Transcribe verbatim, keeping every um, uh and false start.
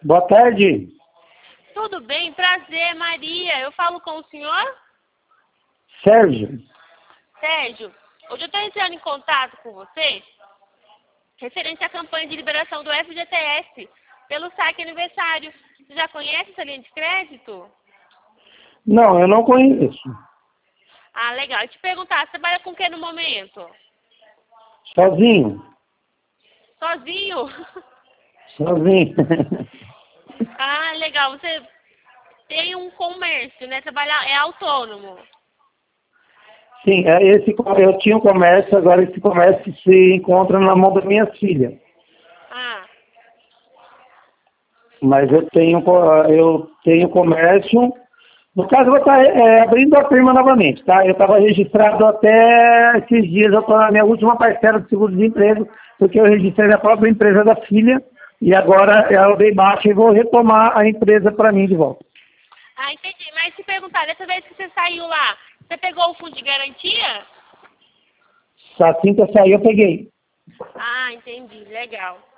Boa tarde. Tudo bem? Prazer, Maria. Eu falo com o senhor? Sérgio. Sérgio, hoje eu estou entrando em contato com você referente à campanha de liberação do F G T S pelo saque aniversário. Você já conhece essa linha de crédito? Não, eu não conheço. Ah, legal. E te perguntar, você trabalha com o que no momento? Sozinho. Sozinho? Sozinho. Ah, legal. Você tem um comércio, né? Trabalhar, é autônomo. Sim, é esse, eu tinha um comércio, agora esse comércio se encontra na mão da minha filha. Ah, Mas eu tenho, eu tenho comércio. No caso, eu vou estar é, abrindo a firma novamente, tá? Eu estava registrado até esses dias, eu estou na minha última parcela de seguro-desemprego, porque eu registrei a própria empresa da filha, e agora eu dei baixa e vou retomar a empresa para mim de volta. ah, entendi. Mas se perguntar, dessa vez que você saiu lá, você pegou o fundo de garantia? Assim que eu sair, eu peguei. Ah, entendi. Legal.